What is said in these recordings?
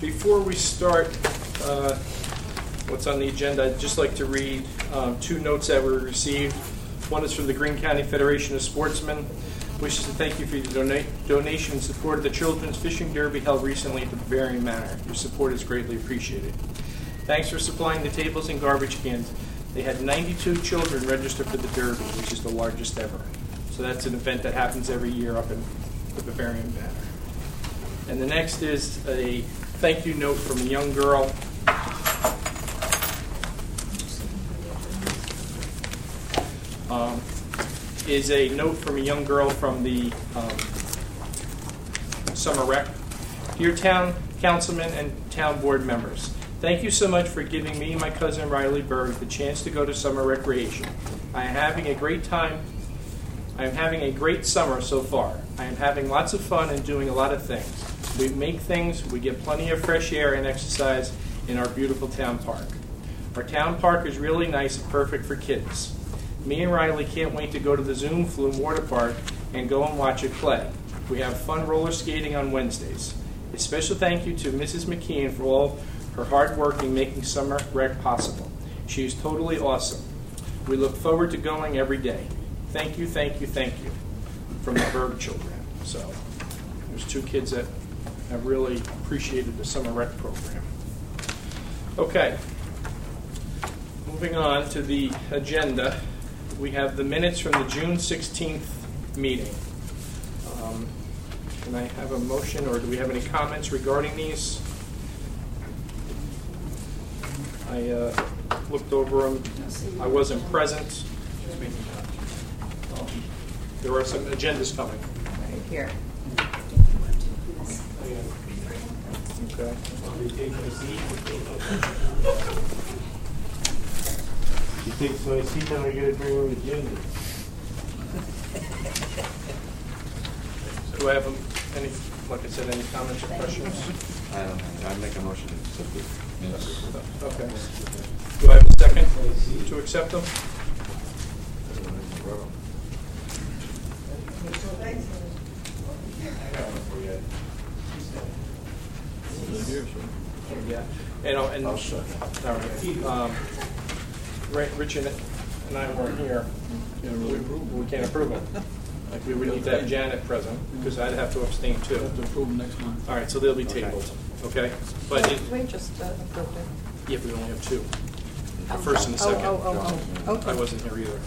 Before we start what's on the agenda, I'd just like to read two notes that were received. One is from the Greene County Federation of Sportsmen. Wishes to thank you for your donation and support of the Children's Fishing Derby held recently at the Bavarian Manor. Your support is greatly appreciated. Thanks for supplying the tables and garbage cans. They had 92 children register for the Derby, which is the largest ever. So that's an event that happens every year up in the Bavarian Manor. And the next is a thank you note from a young girl. Is a note from a young girl from the Summer Rec. Dear Town Councilman and Town Board members, thank you so much for giving me and my cousin Riley Berg the chance to go to summer recreation. I am having a great time. I am having a great summer so far. I am having lots of fun and doing a lot of things. We make things, we get plenty of fresh air and exercise in our beautiful town park. Our town park is really nice and perfect for kids. Me and Riley can't wait to go to the Zoom Flume Water Park and go and watch it play. We have fun roller skating on Wednesdays. A special thank you to Mrs. McKeon for all her hard work in making summer rec possible. She is totally awesome. We look forward to going every day. Thank you, thank you, thank you from the Berg children. So there's two kids that have really appreciated the summer rec program. Okay, moving on to the agenda. We have the minutes from the June 16th meeting. Can I have a motion, or do we have any comments regarding these? I looked over them. I wasn't present. There are some agendas coming. Right here. Okay. You think so? I see them. I gotta bring them agenda. Do I have any, like I said, any comments or questions? I don't know. I make a motion to accept it. Yes. Okay. Do I have a second to accept them? Yeah. And I'll shut. all right. Richard and I weren't here. We can't approve them. Like we would need to have Janet present because I'd have to abstain too. Have to approve them next month. All right, so they'll be tabled. Okay, but We just approved it. yeah, we only have two. The first and the second. Okay. I wasn't here either.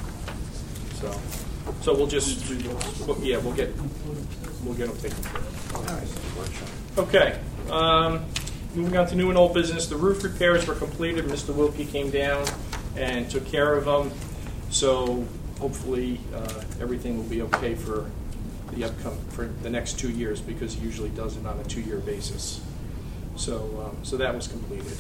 So we'll just we'll get them taken care of. All right. Okay. Moving on to new and old business. The roof repairs were completed. Mr. Wilkie came down and took care of them. So hopefully everything will be okay for the next 2 years, because he usually does it on a 2-year basis. So that was completed.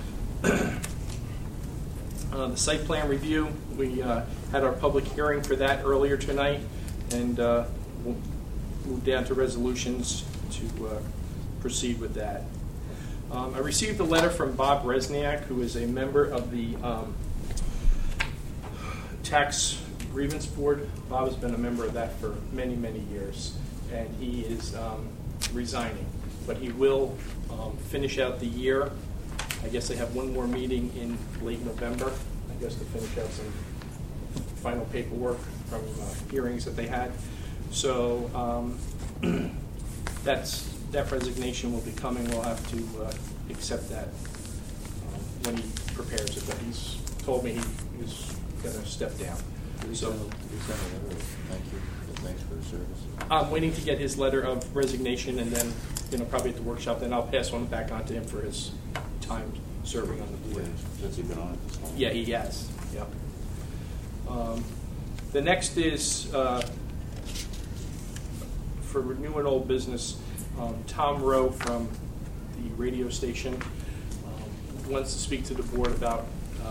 The site plan review, we had our public hearing for that earlier tonight, and we'll move down to resolutions to proceed with that. I received a letter from Bob Resniak, who is a member of the Tax Grievance Board. Bob has been a member of that for many, many years, and he is resigning. But he will finish out the year. I guess they have one more meeting in late November, I guess, to finish out some final paperwork from hearings that they had. So that resignation will be coming. We'll have to accept that when he prepares it. But he's told me he's going to step down. So Thank you. Thanks for the service. I'm waiting to get his letter of resignation, and then probably at the workshop, then I'll pass one back on to him for his time serving on the board. Since you've been on it this long. Yeah, he has. Yep. The next is for new and old business. Tom Rowe from the radio station wants to speak to the board about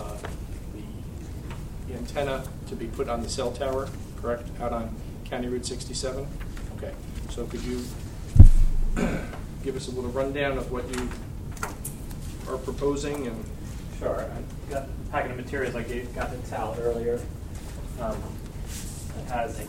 the antenna to be put on the cell tower, correct, out on County Route 67? Okay. So could you give us a little rundown of what you are proposing? And Sure. I got a packet of materials I got to Sal earlier. It has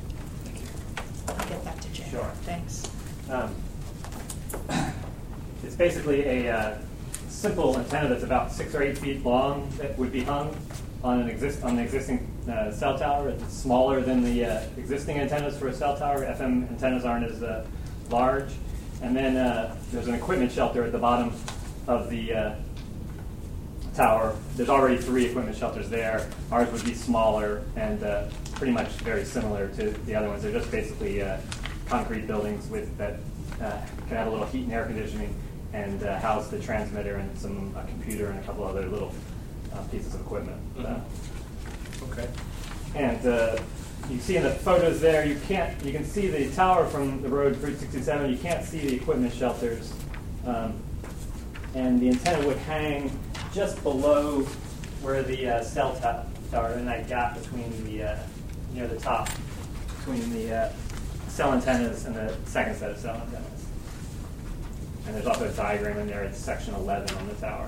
I'll get that to Jay. Sure. Thanks. It's basically a simple antenna that's about 6 or 8 feet long that would be hung on the existing cell tower. It's smaller than the existing antennas for a cell tower. FM antennas aren't as large. And then there's an equipment shelter at the bottom of the tower. There's already 3 equipment shelters there. Ours would be smaller and pretty much very similar to the other ones. They're just basically concrete buildings that can have a little heat and air conditioning and house the transmitter and some computer and a couple other little pieces of equipment. Okay. And you see in the photos there, you can see the tower from the road 367. You can't see the equipment shelters, and the antenna would hang just below where the cell tower, in that gap between the near the top between the cell antennas and the second set of cell antennas. And there's also a diagram in there. It's section 11 on the tower.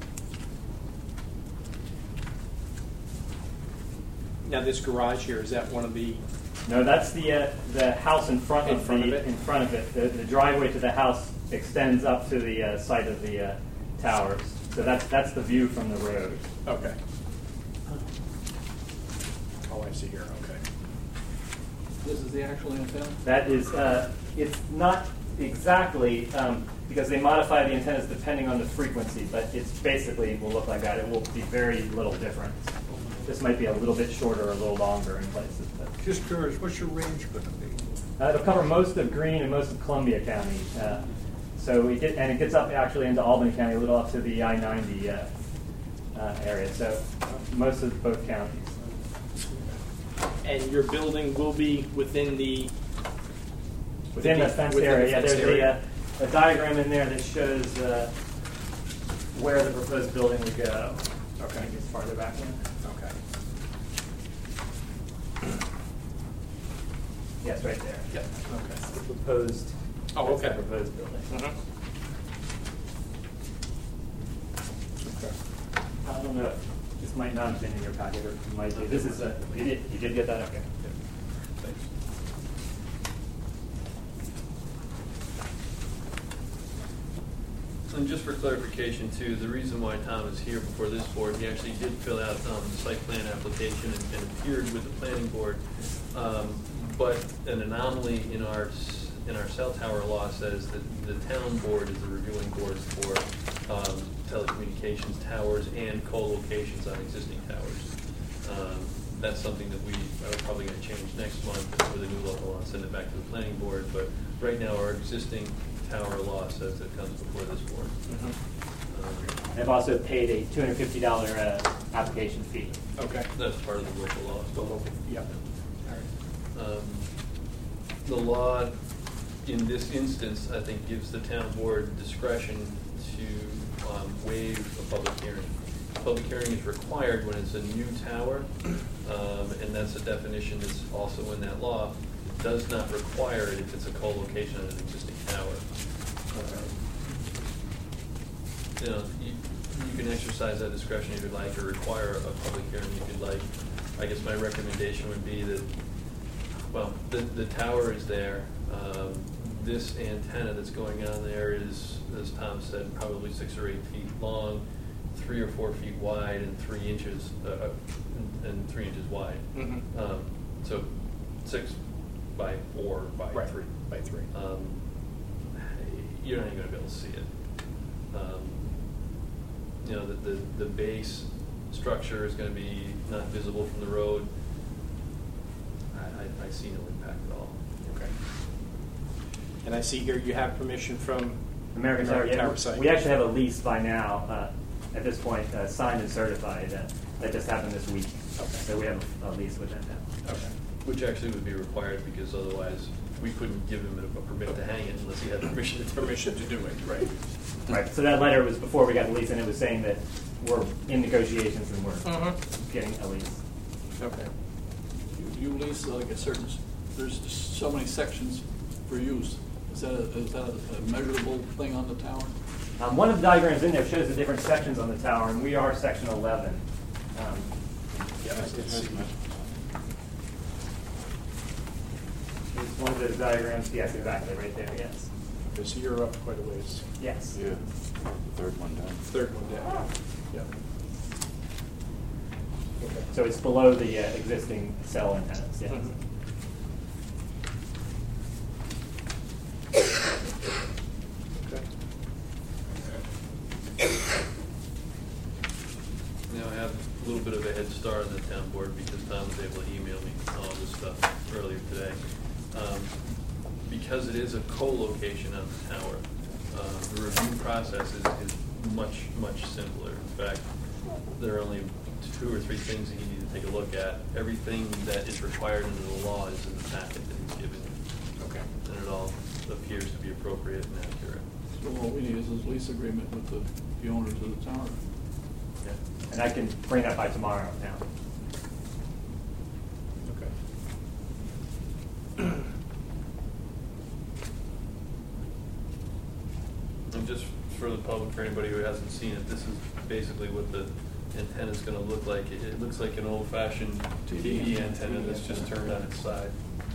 Now, this garage here, is that one of the? No, that's the house in front of it. In front of it, the driveway to the house extends up to the site of the towers. So that's the view from the road. Okay. Oh, I see here. Okay. This is the actual antenna? That is, it's not exactly because they modify the antennas depending on the frequency, but it's basically will look like that. It will be very little different. This might be a little bit shorter or a little longer in places. But Just curious, what's your range going to be? it'll cover most of Greene and most of Columbia County. So it gets up actually into Albany County, a little up to the I-90 area. So most of both counties. And your building will be within the Within the fenced within the area. fenced There's area. a diagram in there that shows where the proposed building would go. Okay. I think it's farther back in. Okay. Yes, right there. Yep. Okay. The proposed. Oh, that's the okay. proposed building. Okay. I don't know. This might not have been in your packet, or it might be. This is you did get that? Okay. Thanks. And just for clarification too, the reason why Tom is here before this board, he actually did fill out the site plan application and appeared with the planning board. But an anomaly in our cell tower law says that the town board is the reviewing board for telecommunications towers and co-locations on existing towers. That's something that we are probably going to change next month with a new local law and send it back to the planning board. But right now, our existing tower law says it comes before this board. I've also paid a $250 application fee. Okay. That's part of the local law. The local. Yep. The law, in this instance, I think gives the town board discretion to waive a public hearing. A public hearing is required when it's a new tower, and that's a definition that's also in that law. It does not require it if it's a co-location on an existing tower. You can exercise that discretion if you'd like, or require a public hearing if you'd like. I guess my recommendation would be that, well, the tower is there. This antenna that's going on there is, as Tom said, probably 6 or 8 feet long, 3 or 4 feet wide, and 3 inches wide. So 6 by 4 by 3. By 3. You're not even going to be able to see it. The base structure is going to be not visible from the road. I see no impact at all. Okay. And I see here you have permission from American Tower Site. We actually have a lease by now, at this point, signed and certified. That just happened this week. Okay. So we have a lease with them now. Okay. Which actually would be required because otherwise we couldn't give him a permit to hang it unless he had permission to do it, right? Right. So that letter was before we got the lease, and it was saying that we're in negotiations and we're getting a lease. Okay. You lease like a certain, there's just so many sections for use. Is that a measurable thing on the tower? One of the diagrams in there shows the different sections on the tower, and we are section 11. Yeah, I did see that. It's one of those diagrams. Yes, exactly, right there. Yes. because you're up quite a ways. Yes. Yeah, the third one down. Third one down. Yeah. Okay. So it's below the existing cell antennas, yes. Mhm. Okay. Now, I have a little bit of a head start on the town board because Tom was able to email me all this stuff earlier today. Because it is a co-location on the tower, the review process is much, much simpler. In fact, there are only 2 or 3 things that you need to take a look at. Everything that is required under the law is in the packet that he's given you. Okay. And it all appears to be appropriate and accurate. So what we need is a lease agreement with the owners of the tower. And I can bring that by tomorrow now. Okay. And just for the public, for anybody who hasn't seen it, this is basically what the antenna is going to look like. It looks like an old-fashioned TV antenna that's just turned on its side.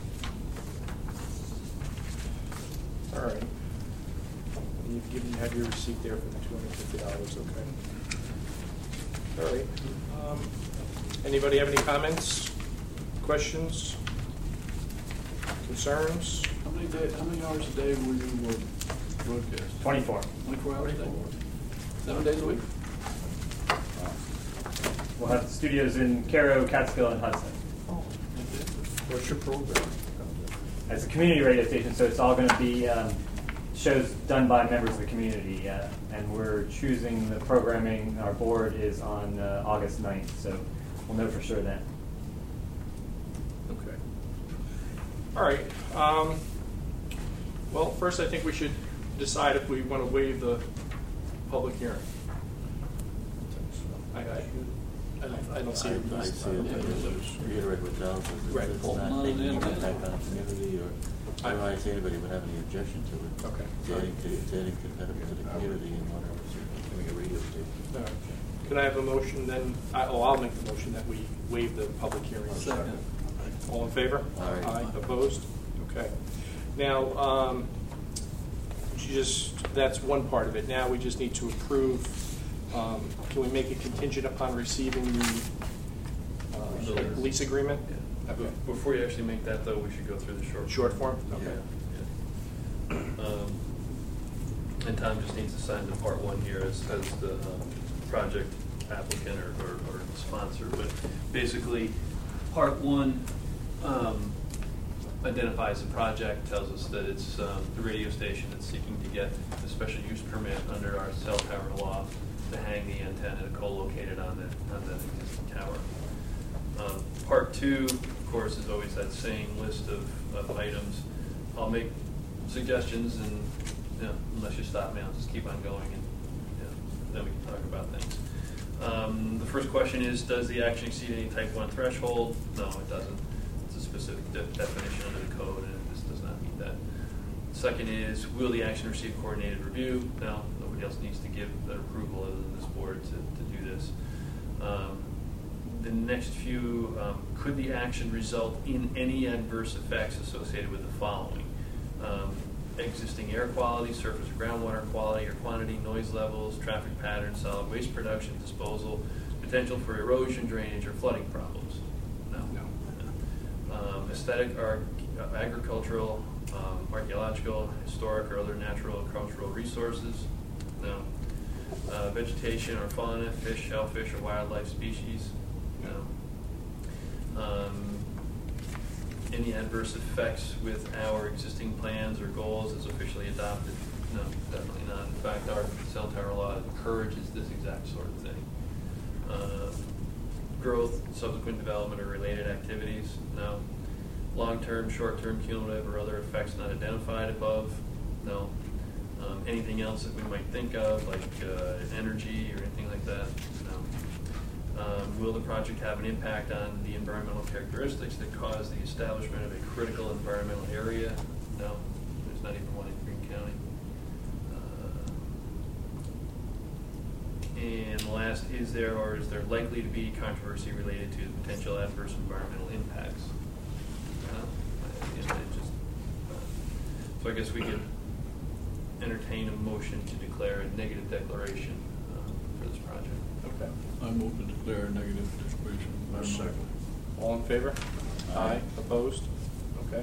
All right. You have your receipt there for the $250, okay? All right. Anybody have any comments, questions, concerns? How many hours a day will you broadcast? 24. 24 hours a day? 7 days a week? We'll have studios in Cairo, Catskill, and Hudson. Oh, What's your program? As a community radio station, so it's all going to be shows done by members of the community, and we're choosing the programming. Our board is on August 9th, so we'll know for sure then. Okay. All right. Well, first I think we should decide if we want to waive the public hearing. I don't see it. I see it, reiterate what Donald says, Right. it's not making any impact on the community, or I don't know if anybody would have any objection to it. Okay. It's adding competitive to the community and whatever, so having a radio station. All right. Can I have a motion then? I'll make the motion that we waive the public hearing. Second. All in favor? Aye. Opposed? Okay. Now, that's one part of it. Now we just need to approve. Can we make a contingent upon receiving the lease agreement? Yeah. Okay. Before you actually make that, though, we should go through the Short form? Okay. Yeah. And Tom just needs to sign the part 1 here as the project applicant or sponsor. But basically, part 1 identifies the project, tells us that it's the radio station that's seeking to get the special use permit under our cell tower law to hang the antenna co-located on that existing tower. Part 2, of course, is always that same list of items. I'll make suggestions, and unless you stop me, I'll just keep on going, and then we can talk about things. The first question is, does the action exceed any type 1 threshold? No, it doesn't. It's a specific definition under the code, and this does not meet that. Second is, will the action receive coordinated review? No, nobody else needs to give their approval other than this board to do this. The next few, could the action result in any adverse effects associated with the following? Existing air quality, surface or groundwater quality or quantity, noise levels, traffic patterns, solid waste production, disposal, potential for erosion, drainage, or flooding problems? No. Aesthetic or agricultural, archaeological, historic, or other natural or cultural resources? No. Vegetation or fauna, fish, shellfish, or wildlife species? No. Any adverse effects with our existing plans or goals as officially adopted? No, definitely not. In fact, our cell tower law encourages this exact sort of thing. Growth, subsequent development, or related activities? No. Long-term, short-term, cumulative, or other effects not identified above? No. Anything else that we might think of, like energy or anything like that? No. Will the project have an impact on the environmental characteristics that cause the establishment of a critical environmental area? No. There's not even one in Greene County. And last, is there likely to be controversy related to potential adverse environmental impacts? No. So I guess we could entertain a motion to declare a negative declaration for this project. Okay. I move to declare a negative declaration. I'll second. All in favor? Aye. Opposed? Okay.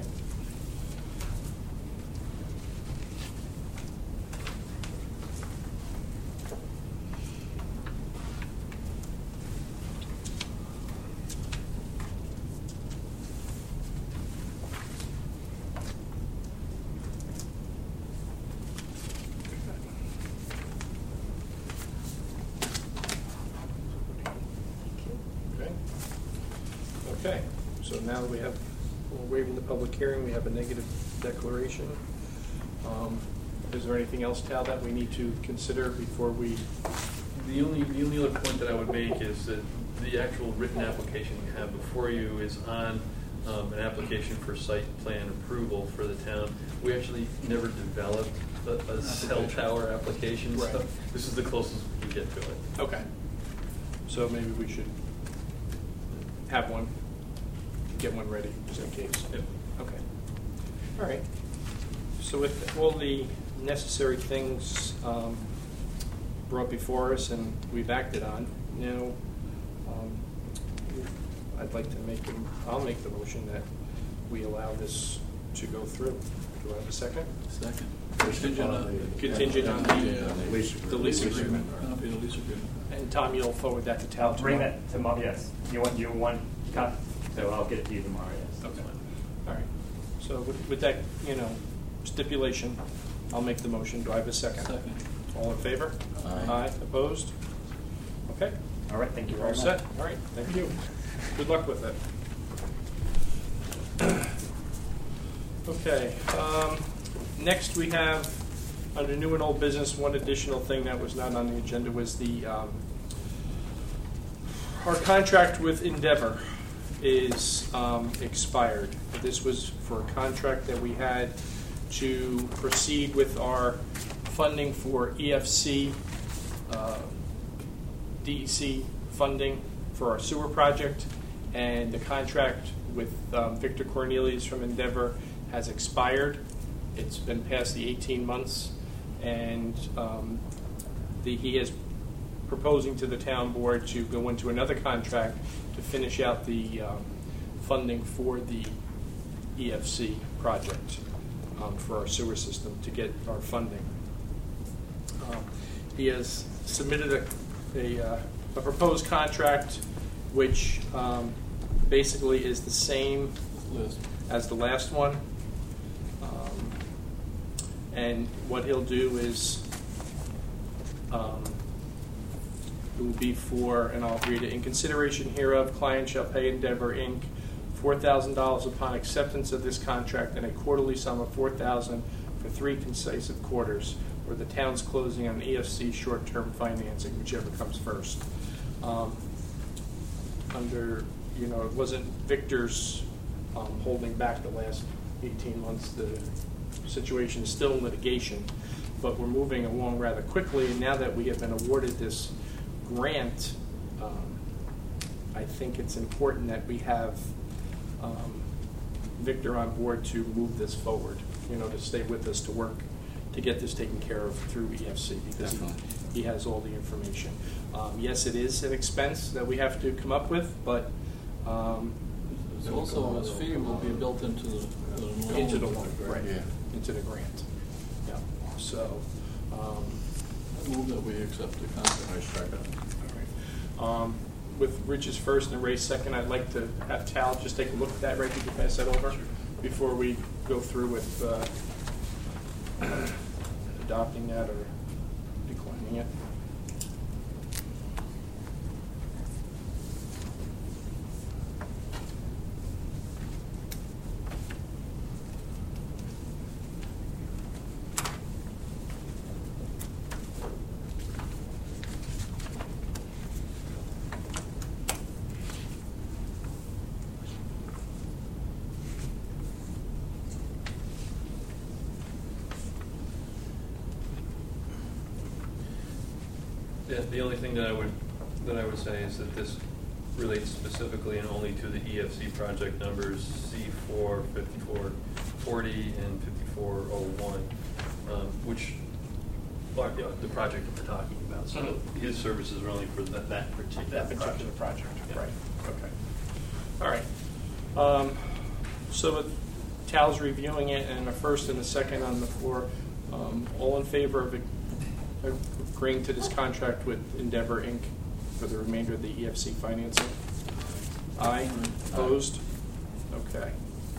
Okay. Okay, so now that we're waiving the public hearing, we have a negative declaration. Is there anything else, Tal, that we need to consider before we? The only other point that I would make is that the actual written application you have before you is on an application for site plan approval for the town. We actually never developed a cell tower application, so Right. this is the closest we can get to it. Okay. So maybe we should have one, get one ready, just in case. Yep. Okay. All right. So with all the necessary things brought before us and we've acted on, now I'd like to I'll make the motion that we allow this to go through. Do I have a second? Second. Contingent on Contingent on the lease agreement. copy of the lease agreement. And Tom, you'll forward that to Tal tomorrow? Bring that tomorrow, yes. You want copy, so I'll get it to you tomorrow, yes. Okay. All right. So with that, stipulation, I'll make the motion. Do I have a second? Second. All in favor? Aye. Opposed? Okay. All right, thank you You're all very much. set. All right. Thank you. Good luck with it. Okay. Next, we have under new and old business. One additional thing that was not on the agenda was our contract with Endeavor is expired. This was for a contract that we had to proceed with our funding for EFC, DEC funding for our sewer project, and the contract with Victor Cornelius from Endeavor has expired. It's been past the 18 months, and he is proposing to the town board to go into another contract to finish out the funding for the EFC project for our sewer system to get our funding. He has submitted a proposed contract which basically is the same List. as the last one. And what he'll do is it will be for, and I'll read it, in consideration hereof, client shall pay Endeavor, Inc. $4,000 upon acceptance of this contract and a quarterly sum of $4,000 for 3 consecutive quarters, or the town's closing on EFC short-term financing, whichever comes first. It wasn't Victor's holding back the last 18 months. The situation is still in litigation, but we're moving along rather quickly. And now that we have been awarded this grant, I think it's important that we have Victor on board to move this forward, to stay with us, to work to get this taken care of through EFC, because he has all the information. Yes, it is an expense that we have to come up with, but Also, his fee will be built into the loan. into the loan, right? Yeah. Into the grant. Yeah. So, I move that we accept the contract. I second. all right. With Rich's first and Ray's second, I'd like to have Tal just take a look at that. Ray, could you pass that over before we go through with adopting that or declining it? Yeah, the only thing that I would say is that this relates specifically and only to the EFC project numbers 54, 5440, and 5401, which are the project that we're talking about. So his services are only for that particular project. Yeah. Right, okay. All right. So with Tal's reviewing it and a first and a second on the floor, all in favor of agreeing to this contract with Endeavor Inc. for the remainder of the EFC financing? Aye. Opposed? Okay.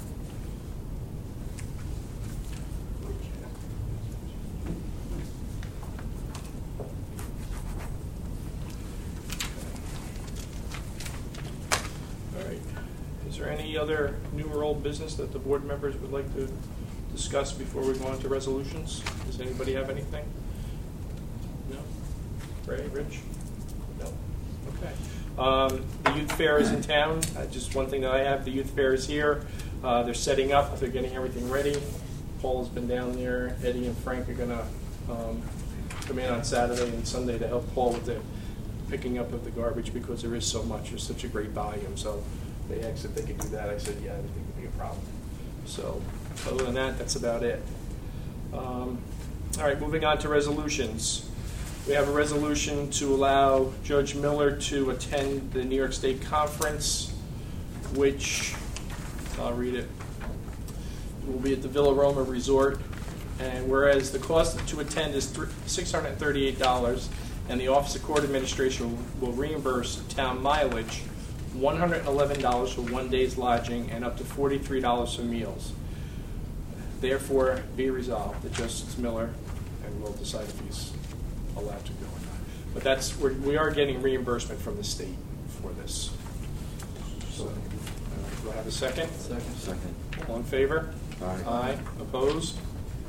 All right. Is there any other new or old business that the board members would like to discuss before we go on to resolutions? Does anybody have anything? No? Ray, Rich? No? Okay. The youth fair is in town. Just one thing that I have, the youth fair is here. They're setting up. They're getting everything ready. Paul's been down there. Eddie and Frank are going to come in on Saturday and Sunday to help Paul with the picking up of the garbage because there is so much. There's such a great volume. So they asked if they could do that. I said, yeah, I didn't think it would be a problem. So other than that, that's about it. All right, moving on to resolutions. We have a resolution to allow Judge Miller to attend the New York State Conference, which, I'll read it, will be at the Villa Roma Resort. And whereas the cost to attend is $638, and the Office of Court Administration will reimburse town mileage, $111 for 1 day's lodging and up to $43 for meals. Therefore, be resolved that Justice Miller, and we'll decide if he's allowed to go or not. But we are getting reimbursement from the state for this. So, do I have a second? Second. All in favor? Aye. Aye. Opposed?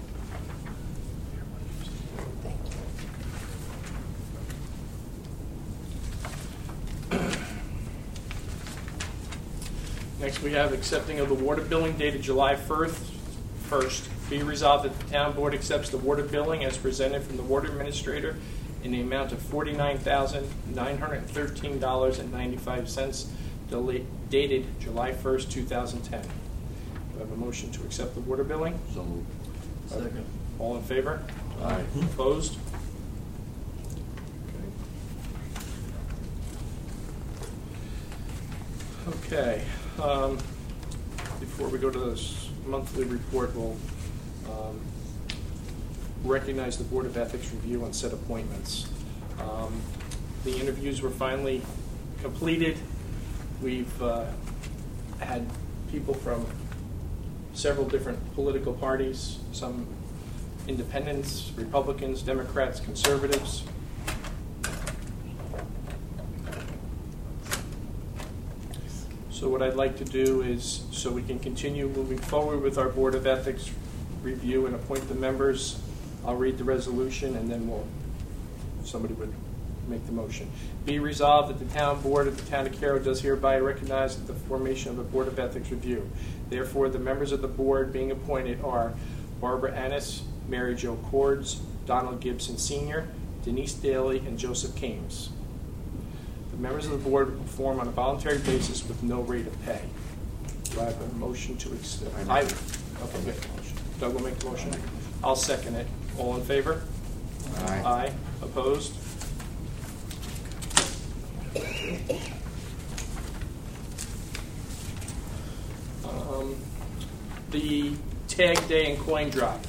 Next, we have accepting of the water billing dated July 1st. Be resolved that the town board accepts the water billing as presented from the water administrator in the amount of $49,913.95 dated July 1st, 2010. Do I have a motion to accept the water billing? So moved. Second. All in favor? Aye. Opposed? Okay. Before we go to this monthly report, we'll recognize the Board of Ethics review and set appointments. The interviews were finally completed. We've had people from several different political parties, some independents, Republicans, Democrats, conservatives. So what I'd like to do is, so we can continue moving forward with our Board of Ethics review and appoint the members, I'll read the resolution and then somebody would make the motion. Be resolved that the town board of the town of Carroll does hereby recognize the formation of a Board of Ethics review. Therefore, the members of the board being appointed are Barbara Annis, Mary Jo Cords, Donald Gibson Sr., Denise Daly, and Joseph Kames. The members of the board will perform on a voluntary basis with no rate of pay. Do I have a motion to accept? Okay, make the motion. Doug will make the motion. I'll second it. All in favor? Aye. Aye. Opposed? The tag day and coin drop.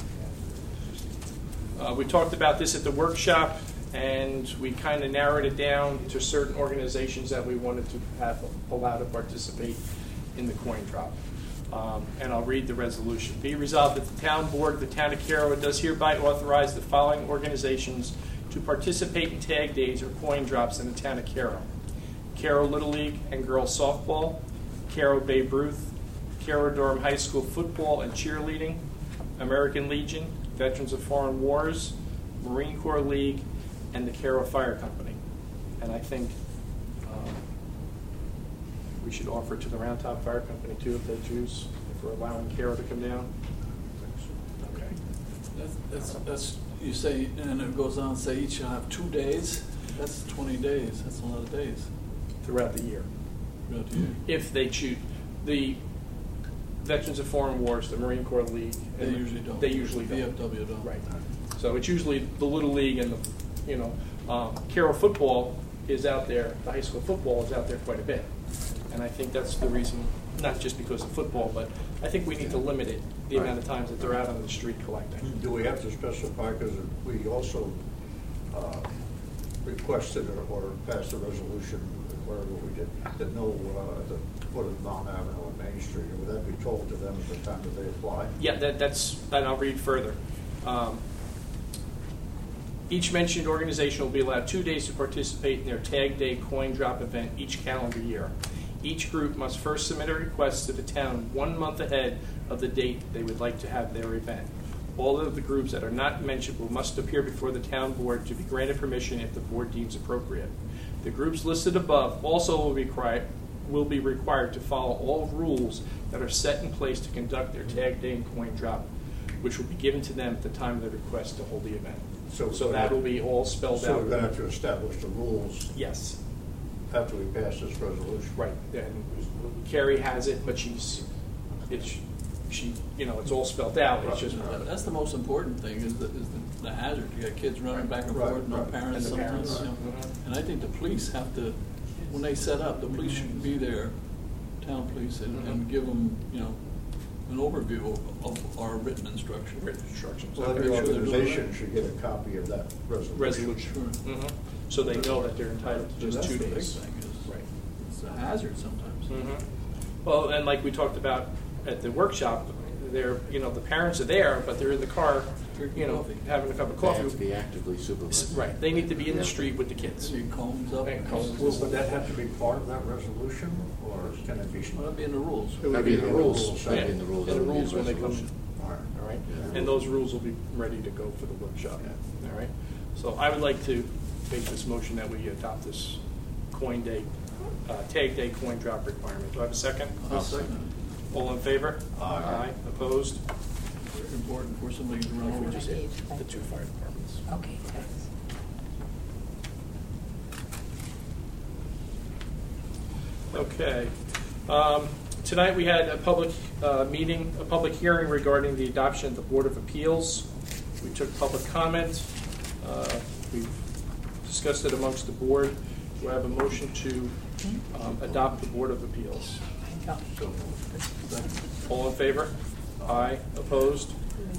We talked about this at the workshop, and we kind of narrowed it down to certain organizations that we wanted to have allowed to participate in the coin drop. And I'll read the resolution. Be resolved that the town board of the town of Carroll does hereby authorize the following organizations to participate in tag days or coin drops in the town of Carroll: Carroll Little League and Girls Softball, Carroll Babe Ruth, Carroll Durham High School Football and Cheerleading, American Legion, Veterans of Foreign Wars, Marine Corps League, and the Carroll Fire Company. And I think we should offer it to the Round Top Fire Company too if they choose, if we're allowing Carroll to come down. Okay. That's you say, and it goes on, say each have 2 days. That's 20 days. That's a lot of days. Throughout the year. Throughout the year. If they choose. The Veterans of Foreign Wars, the Marine Corps League. They and usually don't. They usually don't. VFW don't. Right. So it's usually the Little League and Carroll football is out there, the high school football is out there quite a bit. And I think that's the reason, not just because of football, but I think we need to limit it, the amount of times that they're out on the street collecting. Do we have to specify, because we also requested or passed a resolution, whatever we did, that no, at the foot of Mount Avenue and Main Street, would that be told to them at the time that they apply? Yeah, and I'll read further. Each mentioned organization will be allowed 2 days to participate in their Tag Day coin drop event each calendar year. Each group must first submit a request to the town 1 month ahead of the date they would like to have their event. All of the groups that are not mentionable must appear before the town board to be granted permission if the board deems appropriate. The groups listed above also will be required to follow all rules that are set in place to conduct their Tag Day and coin drop, which will be given to them at the time of the request to hold the event. So that will be all spelled So out. we're going to have to establish the rules Yes, after we pass this resolution? right. And Carrie has it, but it's all spelled out. It's just That's the most important thing is the hazard. You got kids running back and Right, forth, no right. parents And the sometimes. parents. You know. Mhm. And I think the police have to, when they set up, the police should be there, town police, and give them, an overview of our written instruction. written instructions. Well, every organization should get a copy of that resolution. Sure. Mhm. So they know that they're entitled to just That's 2 the big days. thing is Right. it's a hazard sometimes. Mhm. Well, and like we talked about at the workshop, the parents are there, but they're in the car, Drinking coffee. having a cup of They have to coffee. be actively supervised. Right. They need to be in the street with the kids. See combs up. And combs. Would that have to be part of that resolution, or can it be? Well, that'd be in the rules. It would That'd be in the rules. rules. That'd be in the rules. In the That would be rules when they come. resolution. All right. All right. Yeah. And those rules will be ready to go for the workshop. All right. So I would like to make this motion that we adopt this Tag Day coin drop requirement. Do I have a second? I'll second All in favor? Aye. Opposed? it. Very important for somebody to run over. We just hit the 2 fire departments. Okay, thanks. Okay. Tonight we had a public meeting, a public hearing regarding the adoption of the Board of Appeals. We took public comment. We've discussed it amongst the board. Do I have a motion to adopt the Board of Appeals? No. All in favor? Aye. Opposed?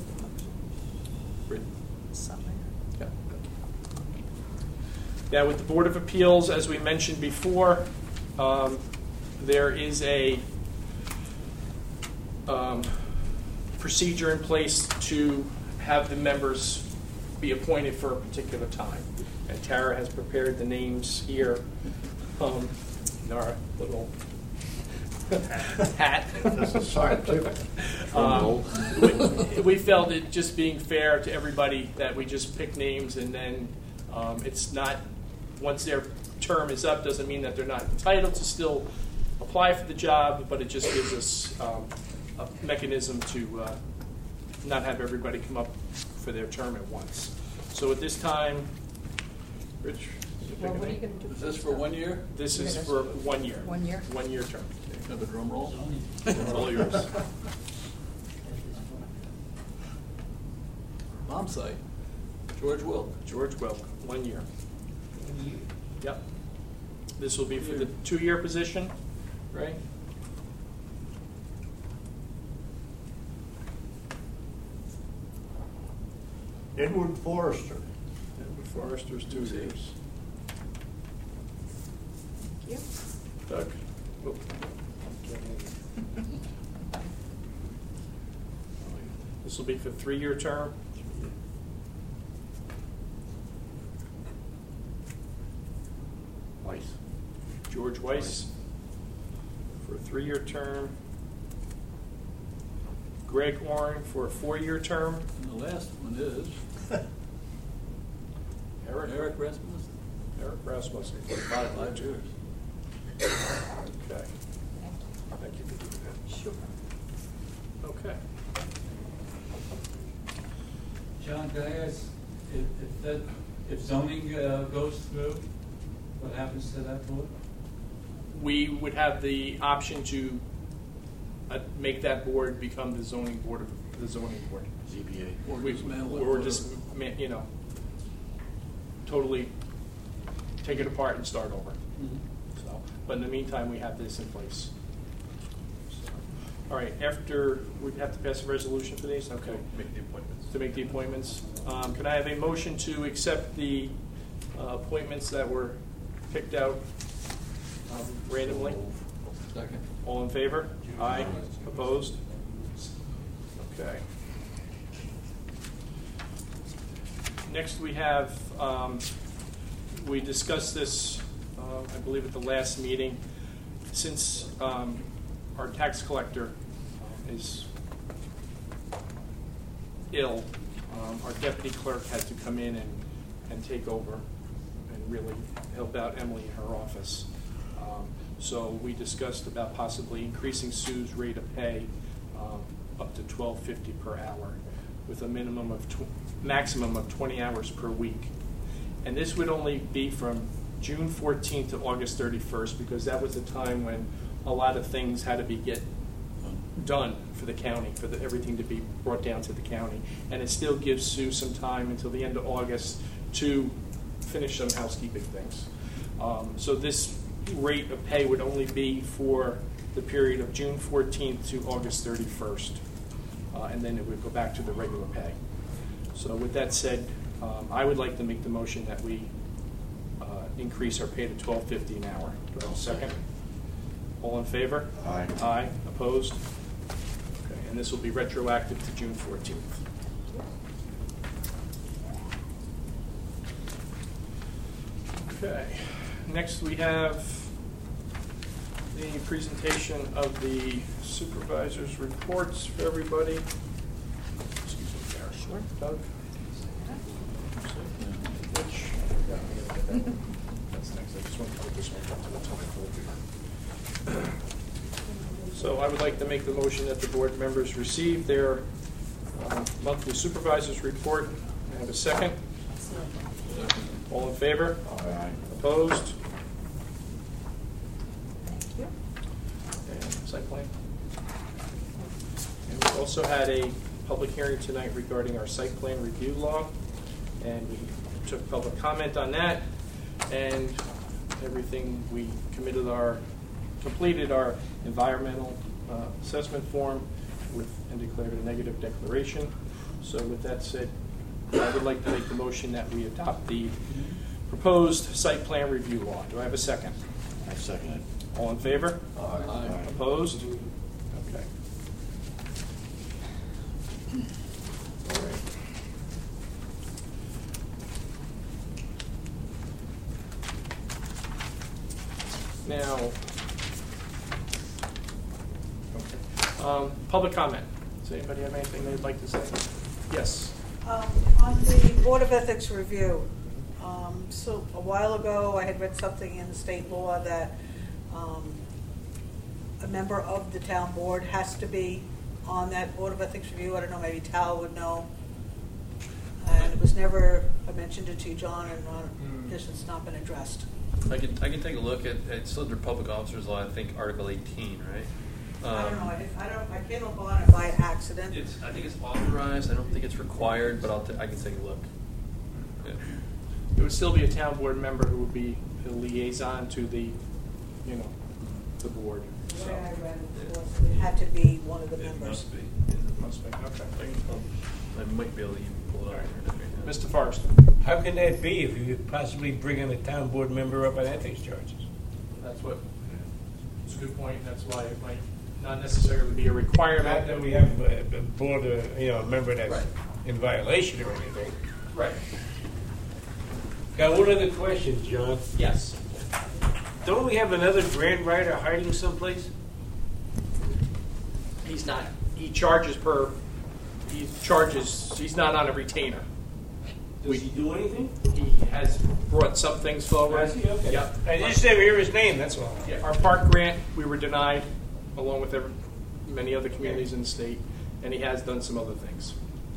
Somewhere. Yeah. Now, with the Board of Appeals, as we mentioned before, there is a procedure in place to have the members be appointed for a particular time. And Tara has prepared the names here in our little hat. This is scientific. We felt it just being fair to everybody that we just pick names, and then it's not, once their term is up, doesn't mean that they're not entitled to still apply for the job, but it just gives us a mechanism to not have everybody come up for their term at once. So at this time, Rich, you pick Well, a what are you name? going to do? Is this for 1 year? This is for 1 year. 1 year? 1 year term. Have a drum roll? It's all yours. Mom's site. George Wilk. George Welk, 1 year. Yep. This will be for the 2-year position, right? Edward Forrester. Edward Forrester's 2 years. Yep. Doug? Oh. This will be for 3-year term. Weiss. George Weiss for a 3-year term. Greg Orrin for a 4-year term. And the last one is Eric Rasmussen. Eric Rasmussen for 5 years. Okay. Thank you for doing that. Sure. Okay. John, can I ask, if zoning goes through, what happens to that board? We would have the option to make that board become the zoning board of the zoning board. ZBA. Or dismantle it. Or just, you know, totally take it apart and start over. So, but in the meantime, we have this in place. So, all right, after, we have to pass a resolution for these? Okay. Make the appointments. To make the appointments. Can I have a motion to accept the appointments that were picked out randomly? Second. All in favor? Aye. Opposed? Okay. Next we have, we discussed this, I believe at the last meeting. Since our tax collector is ill, our deputy clerk had to come in and take over and really help out Emily in her office. So we discussed about possibly increasing Sue's rate of pay up to $12.50 per hour, with a minimum of maximum of 20 hours per week. And this would only be from June 14th to August 31st, because that was the time when a lot of things had to be done for the county, for everything to be brought down to the county. And it still gives Sue some time until the end of August to finish some housekeeping things. So this rate of pay would only be for the period of June 14th to August 31st. And then it would go back to the regular pay. So with that said, I would like to make the motion that we increase our pay to $12.50 an hour. Do I have a second? All in favor? Aye. Aye. Opposed? Okay. And this will be retroactive to June 14th. Okay. Next we have the presentation of the supervisor's reports for everybody. Excuse me, Sarah. Sure. Doug? Rich? Yeah, I'm going to get that. That's next. I just want to put this one up to the top. So I would like to make the motion that the board members receive their monthly supervisor's report. I have a second. All in favor? Aye. Opposed? Thank you. And site plan. And we also had a public hearing tonight regarding our site plan review law, and we took public comment on that, and everything, we completed our environmental assessment form and declared a negative declaration. So with that said, I would like to make the motion that we adopt the proposed site plan review law. Do I have a second? I second it. All in favor? Aye. Opposed? Okay. All right. Now, okay. Public comment. Does anybody have anything they'd like to say? Yes. On the Board of Ethics review, so a while ago I had read something in the state law that a member of the town board has to be on that Board of Ethics review. I don't know, maybe Tal would know. And it was never, I mentioned it to you, John, and this has not been addressed. I can take a look at it's under Public Officers Law. I think Article 18, right? I don't know. I came upon it by accident. I think it's authorized. I don't think it's required, but I can take a look. Yeah. It would still be a town board member who would be a liaison to the, the board. The So. way I read it was it had to be one of the members. Must be. Must be. Okay. I might be able to even pull it out. Mr. Forrester. How can that be if you possibly bring in a town board member up on ethics charges? That's what. It's a good point. That's why it might not necessarily be a requirement. Not that we have a board, a member that's Right. in violation or anything. Right. Got one other question, John. Yes. Don't we have another grant writer hiding someplace? He's not. He charges per. He's not on a retainer. Does he do anything? He has brought some things forward. Has he? Okay. Yep. I just didn't hear his name, that's all. Yeah, our park grant, we were denied, along with many other communities in the state, and he has done some other things.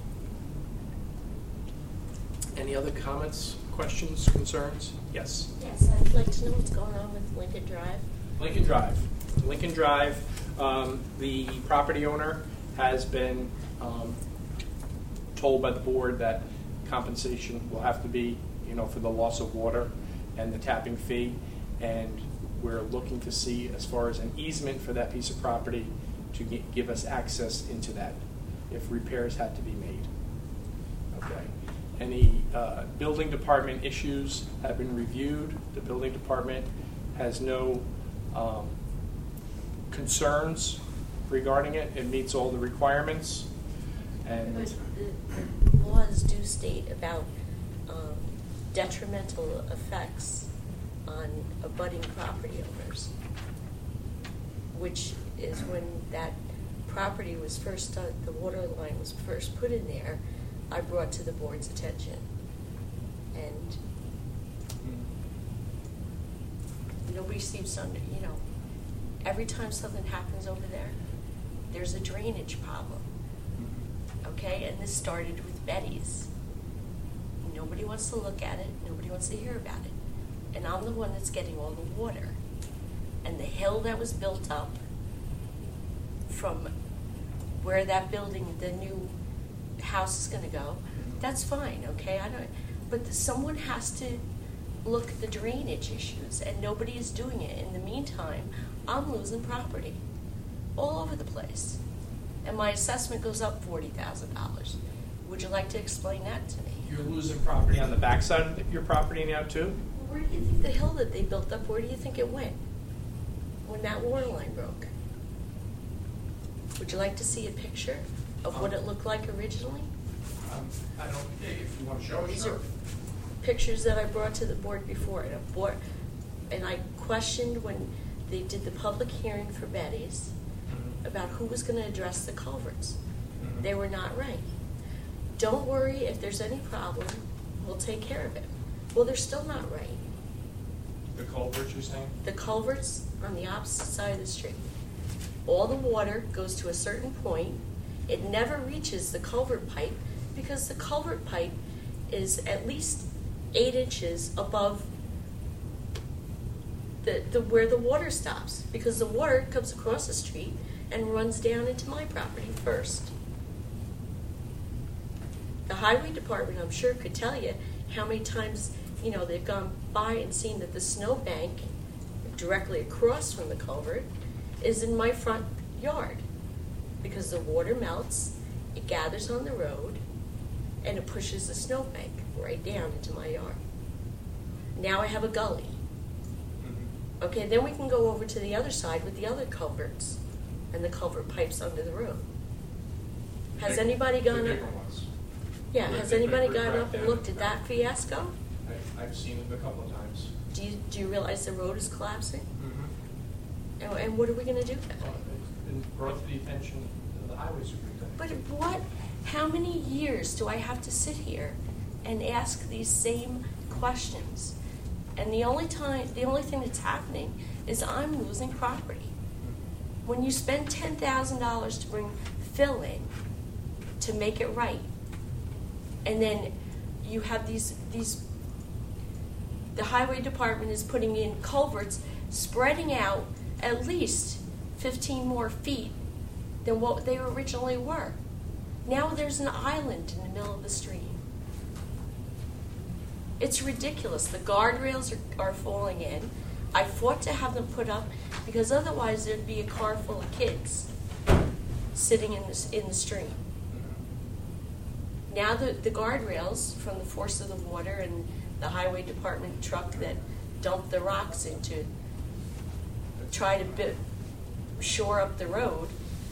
Any other comments, questions, concerns? Yes. Yes, I'd like to know what's going on with Lincoln Drive. Lincoln Drive. Lincoln Drive, The property owner has been told by the board that compensation will have to be, for the loss of water and the tapping fee, and we're looking to see as far as an easement for that piece of property to give us access into that if repairs had to be made. Okay. Any building department issues have been reviewed. The building department has no concerns regarding it. It meets all the requirements. And But the laws do state about detrimental effects on abutting property owners, which is when that property was first, the water line was first put in there, I brought to the board's attention. And nobody seems to, every time something happens over there, there's a drainage problem. Okay, and this started with Betty's. Nobody wants to look at it, nobody wants to hear about it. And I'm the one that's getting all the water. And the hill that was built up from where that building, the new house is gonna go, that's fine, okay? But someone has to look at the drainage issues, and nobody is doing it. In the meantime, I'm losing property all over the place. And my assessment goes up $40,000. Would you like to explain that to me? you're losing property on the backside of your property now too? Where do you think the hill that they built up, where do you think it went when that water line broke? Would you like to see a picture of what it looked like originally? I don't, if you want to show it, These sure. are pictures that I brought to the board before, and I questioned when they did the public hearing for Betty's about who was going to address the culverts. They were not right. Don't worry, if there's any problem, we'll take care of it. Well, they're still not right. The culverts, you're saying? The culverts on the opposite side of the street. All the water goes to a certain point. It never reaches the culvert pipe because the culvert pipe is at least 8 inches above the where the water stops, because the water comes across the street and runs down into my property first. The highway department, I'm sure, could tell you how many times, they've gone by and seen that the snowbank directly across from the culvert is in my front yard, because the water melts, it gathers on the road, and it pushes the snowbank right down into my yard. Now I have a gully. Okay, then we can go over to the other side with the other culverts and the culvert pipes under the road. Has anybody gone up? bigger ones. Yeah, has anybody Right gone up down and looked in at that fiasco? I've seen it a couple of times. Do you realize the road is collapsing? Mm-hmm. And what are we going to do about it? It's been brought to the attention of the highway superintendent. But how many years do I have to sit here and ask these same questions? And the only thing that's happening is I'm losing property. When you spend $10,000 to bring fill in to make it right, and then you have the highway department is putting in culverts spreading out at least 15 more feet than what they originally were. Now there's an island in the middle of the stream. It's ridiculous. The guardrails are falling in. I fought to have them put up because otherwise there'd be a car full of kids sitting in the stream. Now the guardrails, from the force of the water and the highway department truck that dumped the rocks into try to shore up the road,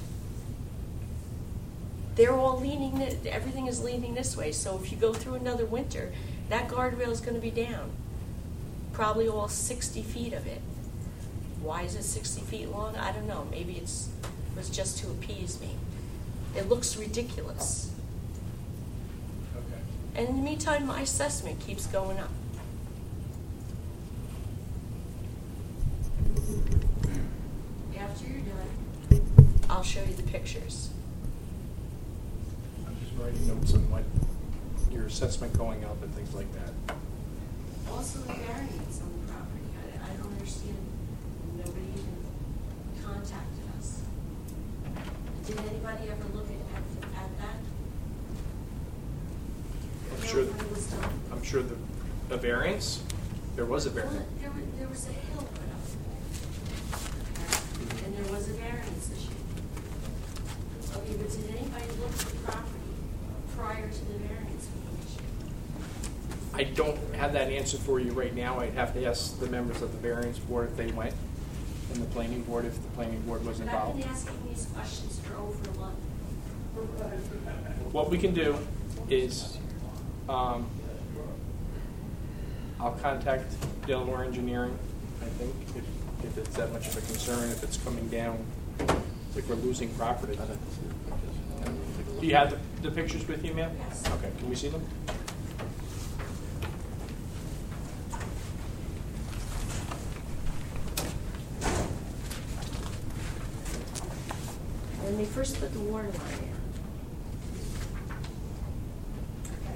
they're all leaning, everything is leaning this way. So if you go through another winter, that guardrail is going to be down. Probably all 60 feet of it. Why is it 60 feet long? I don't know. Maybe it was just to appease me. It looks ridiculous. Okay. And in the meantime, my assessment keeps going up. After you're done, I'll show you the pictures. I'm just writing notes on what your assessment going up and things like that. Also, the variance on the property. I don't understand. Nobody even contacted us. Did anybody ever look at that? I'm sure, When it was done? I'm sure a variance, there was a Well, variance. there was a hill put up. Okay. And there was a variance issue. Okay, but did anybody look at the property prior to the variance being issued? I don't have that answer for you right now. I'd have to ask the members of the variance board if they went, and the planning board if the planning board was But I've involved. been asking these questions for over a month. What we can do is, I'll contact Delaware Engineering, I think, if it's that much of a concern, if it's coming down, if we're losing property. I'd like to see the pictures. Do you have the pictures with you, ma'am? Yes. Okay, can we see them? When they first put the water line in. Okay.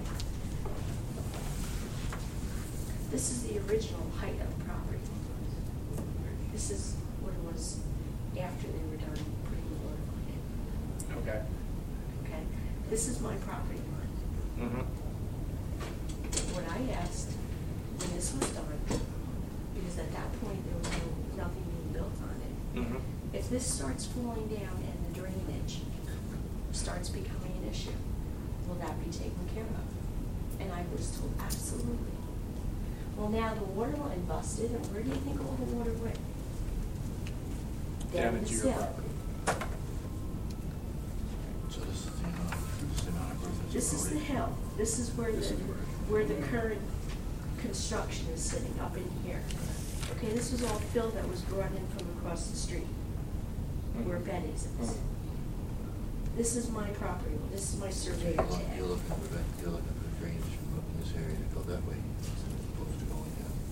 This is the original height of the property. This is what it was after they were done putting the water line in. Okay. Okay? This is my property line. Mm-hmm. What I asked when this was done, because at that point there was nothing being built on it. Mm-hmm. If this starts falling down and the drainage starts becoming an issue, will that be taken care of? And I was told, absolutely. Well, now the water line busted, and where do you think all the water went? Down into this your hill. property. So this is the amount of growth that's This is the already- hill. This is where the current construction is sitting, up in here. Okay, this was all fill that was brought in from across the street, where Betty's is. This is my property. This is my surveyor You're tag. looking for drainage from up in this area to go that way, as opposed to going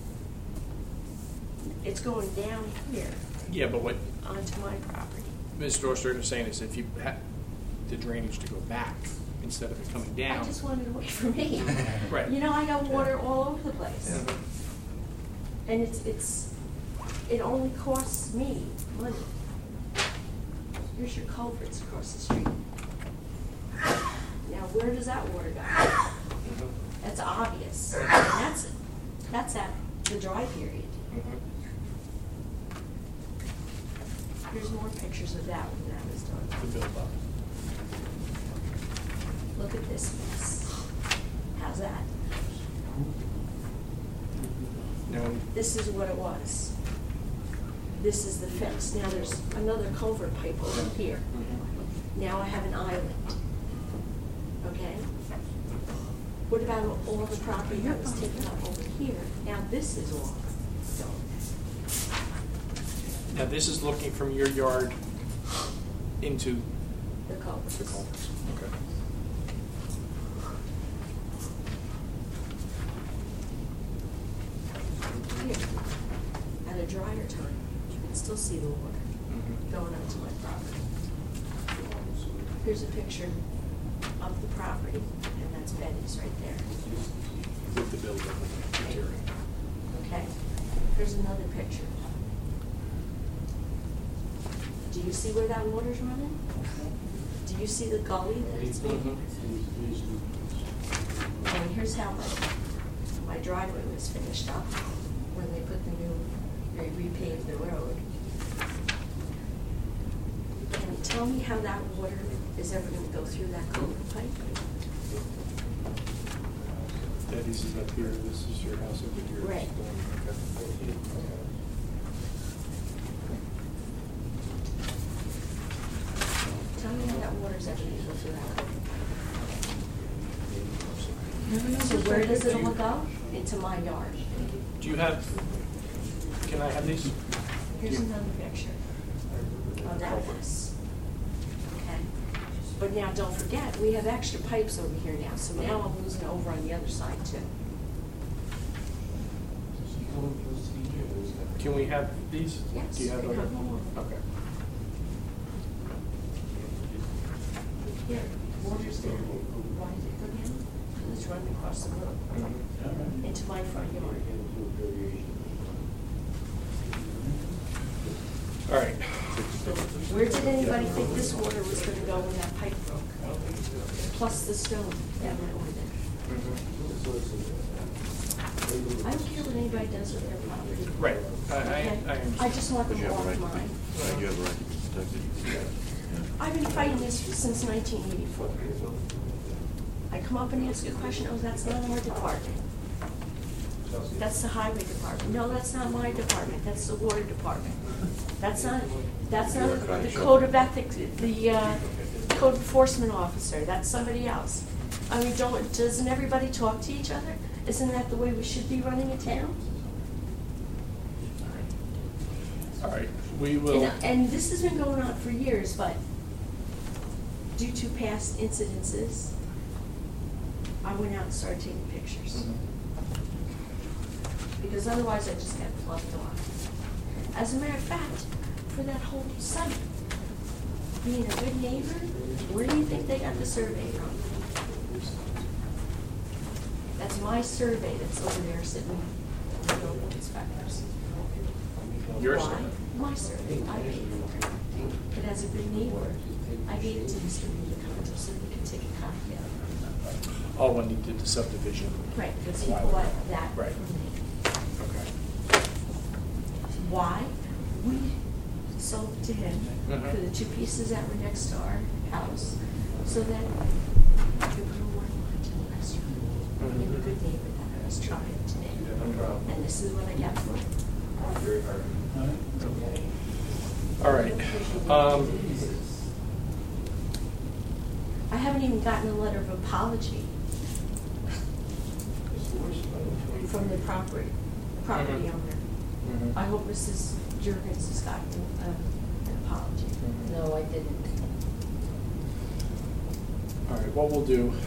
down. It's going down here Yeah, but what onto my property. Ms. Dorster is saying is if you had the drainage to go back instead of it coming down. I just wanted it away from me. Right. You know, I got water all over the place. Mhm. And it only costs me money. Here's your culverts across the street. Now, where does that water go? Mhm. That's obvious. And that's at the dry period. Mhm. Here's more pictures of that when that was done. The build up. Look at this mess. How's that? Now, This is what it was. This is the fence. Now there's another culvert pipe over here. Now I have an island. Okay? What about all the property that was taken up over here? Now this is all gone. now this is looking from your yard into The culverts. the culverts. Okay. Here, at a drier time, you can still see the water Mhm. going onto my property. Here's a picture of the property, and that's Betty's right there. With the build up material. Okay? Here's another picture. Do you see where that water's running? Do you see the gully that it's making? And here's how my driveway was finished up when they put they repaved the road. Can you tell me how that water is ever gonna go through that culvert pipe? Betty's is up here, this is your house over here. Right. Okay. Tell me how that water's ever gonna go through that. So where does it all go? Into my yard. Do you have, can I have these? Here's another picture of that mess. Okay? But now, don't forget, we have extra pipes over here now, so now I'm losing over on the other side too. Can we have these? Yes, Do you have we other? have more. Okay. Here, water's there. Why did it go down? It's running across the road into my front yard. All right. Where did anybody think this water was gonna go when that pipe broke? Plus the stone that went over there. I don't care what anybody does with their property. Right. Okay? I just want them You have a off right to mine. be, you have a right to be protected. I've been fighting this since 1984. I come up and ask a question, oh, that's not our department. That's the highway department. No, that's not my department, that's the water department. That's not the code of ethics, the code enforcement officer, that's somebody else. I mean, doesn't everybody talk to each other? Isn't that the way we should be running a town? All right, we will. And this has been going on for years, but due to past incidences, I went out and started taking pictures. Because otherwise I just get fluffed off. As a matter of fact, for that whole site, being a good neighbor, where do you think they got the survey from? That's my survey that's over there sitting with the building inspectors. Your Why? survey? My survey, I paid for it. But as a good neighbor, I gave it to Mr. Mediconto so he could take a copy of it. Oh, when you did the subdivision. Right, because he bought that Right. from me. Okay. Why? We sold it to him Mhm. for the two pieces that were next to our house, so that I could put a water line to the restaurant. I'm a good neighbor that I was trying today. And this is what I got for it. All right. I haven't even gotten a letter of apology from the property Mhm. owner. Mhm. I hope Mrs. Jurgens has gotten an apology. No, I didn't. All right, what we'll do.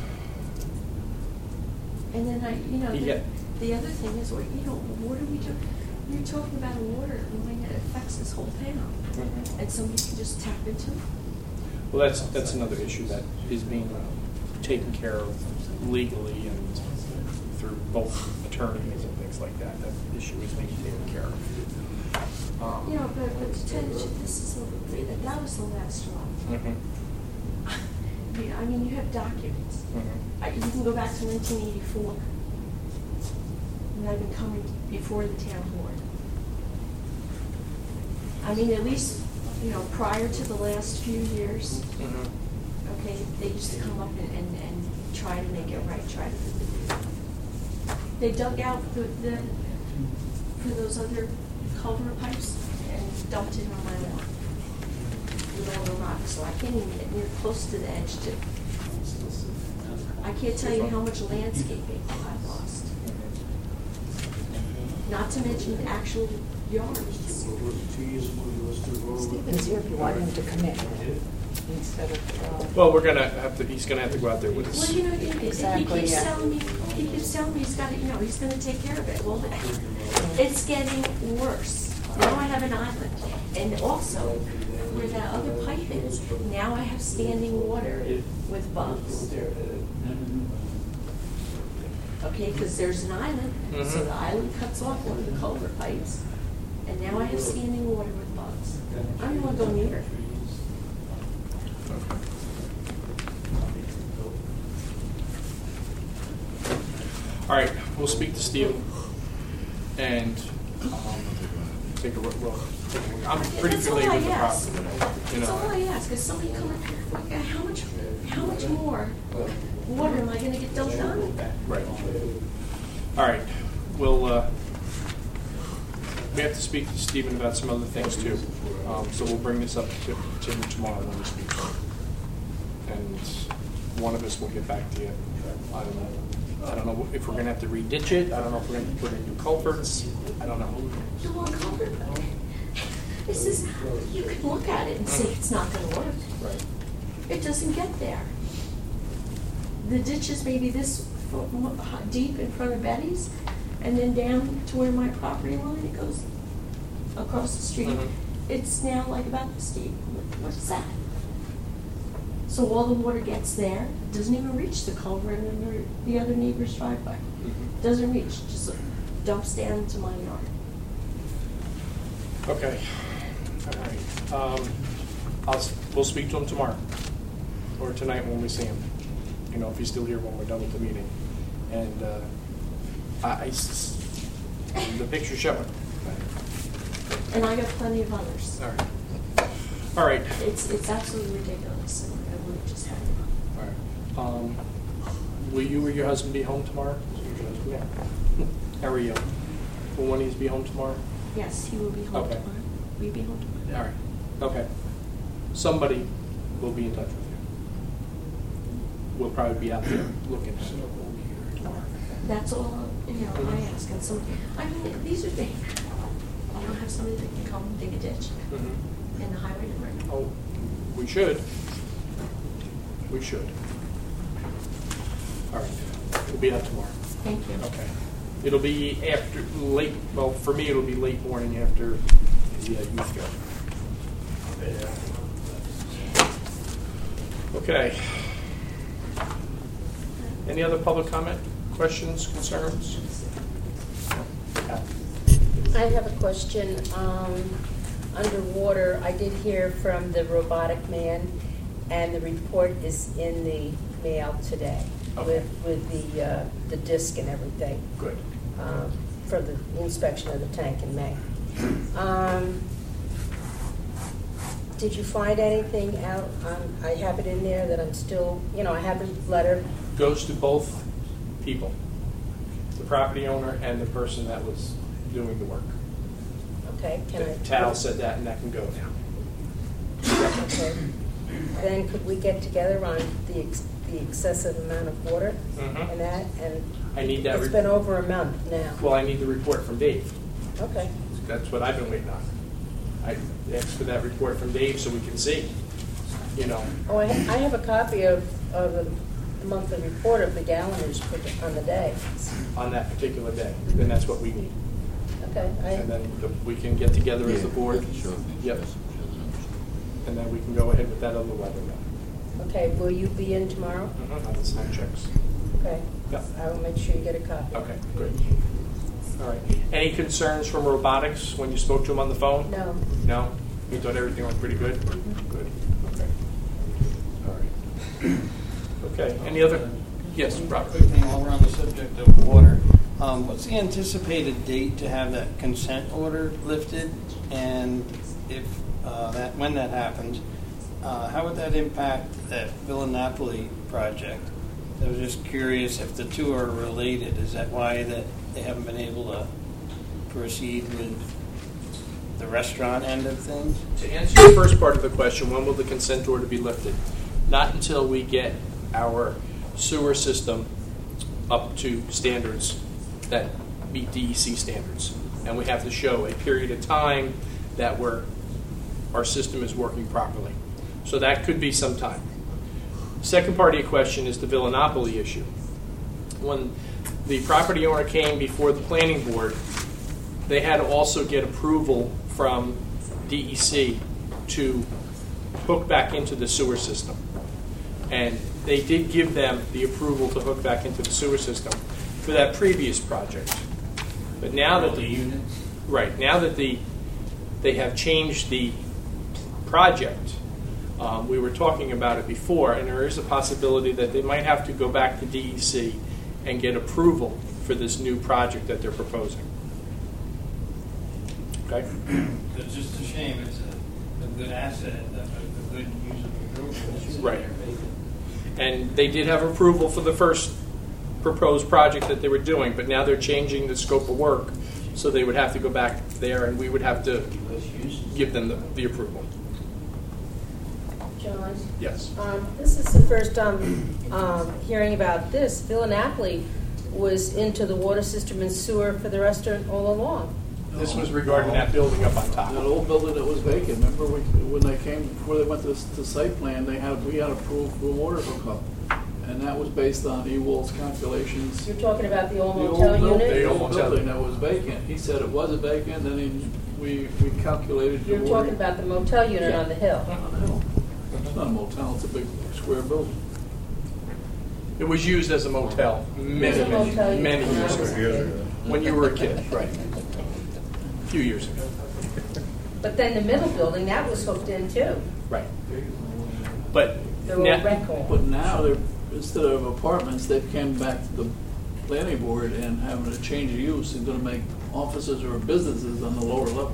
And then Yeah. the other thing is, what are we doing? You're talking about a water line that affects this whole town, and somebody can just tap into it. Well, that's another issue that is being taken care of legally and through both attorneys and things like that. That issue is being taken care of. But to tell you the truth, that was the last straw. Mhm. I mean, you have documents. Mhm. You can go back to 1984, when I've been coming before the town board. I mean, at least, prior to the last few years, Mhm. okay, they used to come up and try to make it right, they dug out for those other culvert pipes and dumped it on my lawn with all the rocks, so I can't even get near close to the edge to. I can't tell you how much landscaping I've lost. Not to mention the actual yards. Stephen's here if you want him to come in instead of. Well, he's gonna have to go out there with us. Well, Exactly, he keeps yeah. telling me he's got it, he's gonna take care of it. Well, it's getting worse. Now I have an island, and also where that other pipe is, now I have standing water with bugs. Okay, because there's an island, so the island cuts off one of the culvert pipes, and now I have standing water with bugs. I don't even want to go near it. All right, we'll speak to Steve and take a look. I'm pretty That's familiar all with the I ask. property. That's all I ask. Is somebody come? How much more water am I going to get dumped on? Right. All right. We have to speak to Stephen about some other things too. So we'll bring this up to him tomorrow when we speak. And one of us will get back to you. I don't know if we're going to have to re-ditch it. I don't know if we're going to put in new culverts. I don't know. The one culvert. This is. You can look at it and see it's not going to work. Right. It doesn't get there. The ditch is maybe this deep in front of Betty's, and then down to where my property line, it goes across the street. Mhm. It's now like about this deep. What's that? So all the water gets there, doesn't even reach the culvert and the other neighbor's driveway. Mhm. Doesn't reach, just dumps down into my yard. Okay. All right. we'll speak to him tomorrow or tonight when we see him. You know, if he's still here when we're done with the meeting. And the picture's showing. And I got plenty of others. All right. All right. It's absolutely ridiculous. And I would just All right. Will you or your husband be home tomorrow? Yeah. How are you? Will one of you be home tomorrow? Yes, he will be home Okay. tomorrow. Will you be home tomorrow? All right. Okay. Somebody will be in touch with you. We'll probably be out there looking at it. That's all, I ask. And these are things. You don't have somebody that can come dig a ditch Mm-hmm. in the highway department. Oh, we should. We should. All right. We'll be out tomorrow. Thank you. Okay. It'll be after late. Well, for me, it'll be late morning after the youth go. Okay. Any other public comment? Questions? Concerns? I have a question. Underwater, I did hear from the robotic man, and the report is in the mail today with the disc and everything. Good. For the inspection of the tank in May. Did you find anything out? I have it in there that I'm still, I have the letter. Goes to both people, the property owner and the person that was doing the work. Okay, Tal said that, and that can go now. Okay. Then could we get together on the excessive amount of water and that? And I need that. It's been over a month now. Well, I need the report from Dave. Okay. That's what I've been waiting on. I asked for that report from Dave so we can see. Oh, I have a copy of the monthly report of the gallonage on the day. On that particular day, then that's what we need. Okay. And then we can get together as a board. Yep. And then we can go ahead with that other letter then. Okay. Will you be in tomorrow? I'll sign checks. Okay. Yep. I will make sure you get a copy. Okay, great. All right. Any concerns from robotics when you spoke to him on the phone? No. No? You thought everything went pretty good? Good. Okay. All right. Okay. Any other? Yes, Robert. Quick thing while we're on the subject of water. What's the anticipated date to have that consent order lifted? And if when that happens, how would that impact that Villa Napoli project? I was just curious if the two are related. Is that why that they haven't been able to proceed with the restaurant end of things? To answer the first part of the question, when will the consent order be lifted? Not until we get our sewer system up to standards that meet DEC standards. And we have to show a period of time that our system is working properly. So that could be some time. Second part of your question is the Villa Napoli issue. When the property owner came before the planning board, they had to also get approval from DEC to hook back into the sewer system. And they did give them the approval to hook back into the sewer system for that previous project. But now that now that they have changed the project, we were talking about it before, and there is a possibility that they might have to go back to DEC and get approval for this new project that they're proposing. Okay? It's just a shame. It's a good asset, a good use of resources. Right. And they did have approval for the first proposed project that they were doing, but now they're changing the scope of work, so they would have to go back there, and we would have to give them the approval. John? Yes. This is the first time hearing about this. Villa Napoli was into the water system and sewer for the restaurant all along. This was regarding that building up on top. That old building that was vacant. Remember when they came, before they went to site plan, we had approved for water hookup. And that was based on Ewald's calculations. You're talking about the old motel unit? The old building that was vacant. He said it wasn't vacant, then we calculated the You're water. talking about the motel unit on the hill. On the hill. It's not a motel, it's a big square building. It was used as a motel many years ago. When you were a kid, right. A few years ago. But then the middle building, that was hooked in too. Right. But They're all now, rec hall. But now, instead of apartments, they've came back to the planning board and having a change of use and gonna make offices or businesses on the lower level.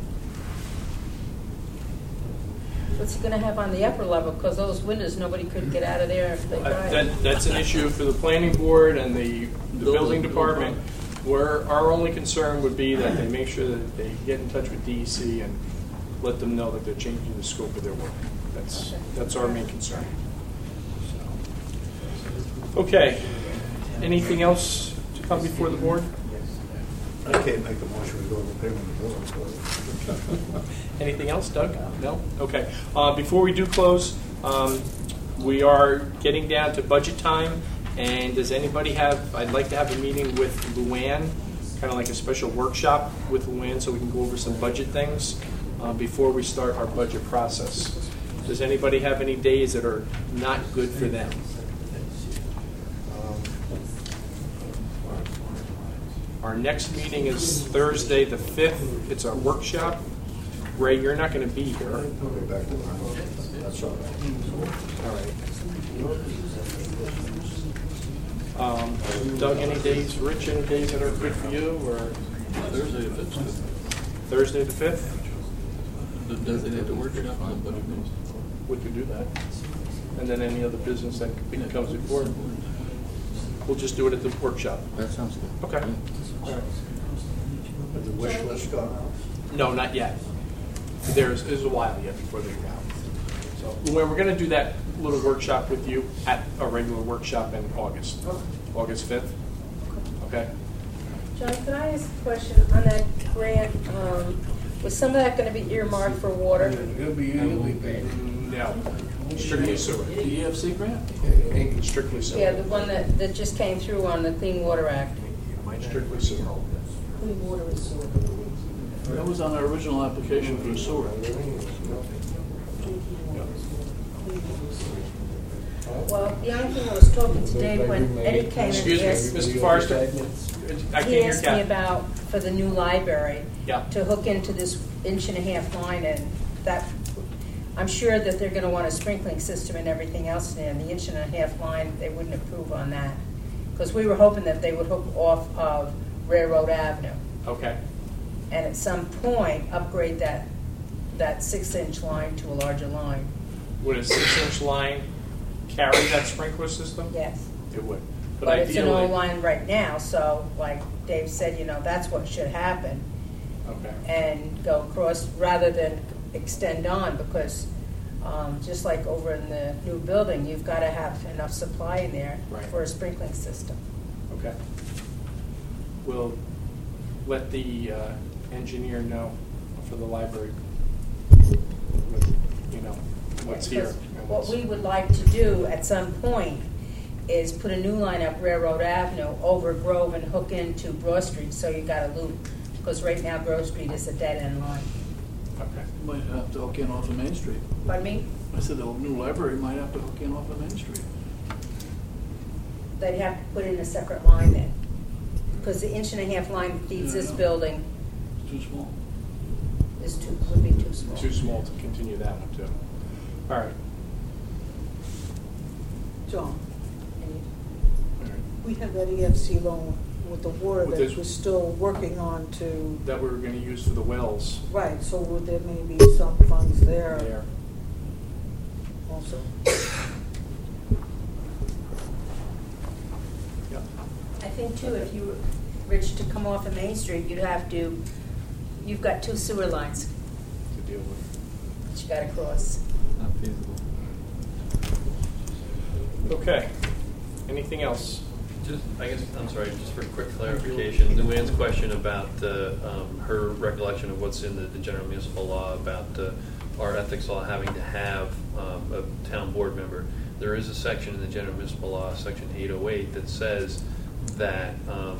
What's he gonna have on the upper level? Because those windows, nobody could get out of there if they tried. that's an issue for the planning board and the building department. Where our only concern would be that they make sure that they get in touch with DEC and let them know that they're changing the scope of their work. That's our main concern. Okay. Anything else to come before the board? I can't make a motion to go to payment of bills. Anything else, Doug? No? Okay. Before we do close, we are getting down to budget time. And does anybody have, I'd like to have a meeting with Luann, kind of like a special workshop with Luann so we can go over some budget things before we start our budget process. Does anybody have any days that are not good for them? Our next meeting is Thursday the 5th. It's our workshop. Ray, you're not going to be here. I'll be back to mine. That's all right. All right. Doug, any days? Rich, any days that are good for you? Or Thursday, if it's good. Thursday the 5th? Designate the workshop, but it goes. We could do that. And then any other business that comes before. We'll just do it at the workshop. That sounds good. Okay. All right. Has the wish list gone out? No, not yet. There's a while yet before they go out. So we're going to do that little workshop with you at a regular workshop in August. August 5th. Okay? John, can I ask a question on that grant? Was some of that going to be earmarked for water? It'll be paid. No. Strictly sewer. The EFC grant? Strictly sewer. Yeah, the one that just came through on the Clean Water Act. Strictly sewer. Clean water and sewer. That was on our original application for the sewer. Well, the only thing I was talking to Dave when Eddie came Excuse and me, asked, Mr. Forrester. I can't he hear asked me Kathy. about for the new library Yeah. to hook into this 1.5-inch line, and that I'm sure that they're going to want a sprinkling system and everything else there. And the 1.5-inch line, they wouldn't approve on that because we were hoping that they would hook off of Railroad Avenue Okay. and at some point upgrade that 6-inch line to a larger line. Would a 6-inch line carry that sprinkler system? Yes. It would. But it's an ideally, old line right now, so like Dave said, that's what should happen. Okay. And go across rather than extend on, because just like over in the new building, you've got to have enough supply in there Right. for a sprinkling system. Okay. We'll let the engineer know for the library, what's here. Because what we would like to do at some point is put a new line up Railroad Avenue over Grove and hook into Broad Street, so you got a loop. Because right now Grove Street is a dead-end line. Okay. Might have to hook in off of Main Street. Pardon me? I said the new library might have to hook in off of Main Street. They'd have to put in a separate line then. Because the 1.5-inch line that feeds this building It's too small. would be too small. Too small to continue that one, too. All right. John, All right. we have that EFC loan with the water With that this- we're still working on to, That we were going to use for the wells right, so would there may be some funds there there. also? Yep. I think too, if you were, Rich, to come off of Main Street, you've got 2 sewer lines To deal with. that you got to cross. Not feasible. Okay. Anything else? Just, I guess, I'm sorry, just for quick clarification, Luann's question about her recollection of what's in the general municipal law about our ethics law having to have a town board member. There is a section in the general municipal law, section 808, that says that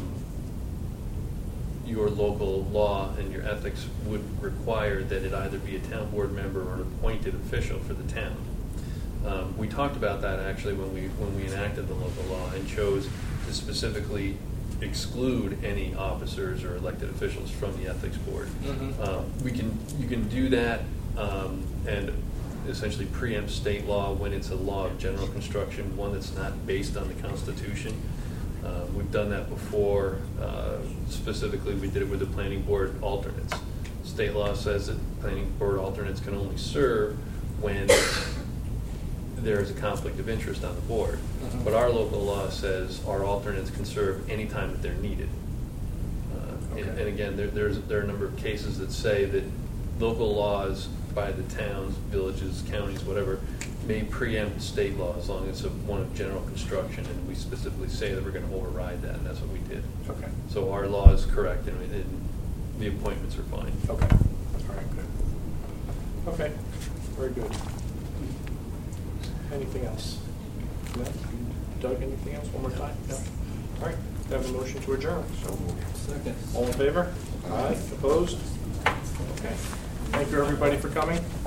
your local law and your ethics would require that it either be a town board member or an appointed official for the town. We talked about that actually when we enacted the local law and chose to specifically exclude any officers or elected officials from the ethics board. Mm-hmm. You can do that, and essentially preempt state law when it's a law of general construction, one that's not based on the Constitution. We've done that before. Specifically, we did it with the planning board alternates. State law says that planning board alternates can only serve when there is a conflict of interest on the board. But our local law says our alternates can serve any time that they're needed. And again, there are a number of cases that say that local laws by the towns, villages, counties, whatever, may preempt state law as long as it's one of general construction, and we specifically say that we're going to override that, and that's what we did. Okay. So our law is correct, and the appointments are fine. Okay. All right, good. Okay, very good. Anything else? No? Doug, anything else? One more time? No? All right, do I have a motion to adjourn? So moved. Second. All in favor? Aye. Opposed? Okay. Thank you, everybody, for coming.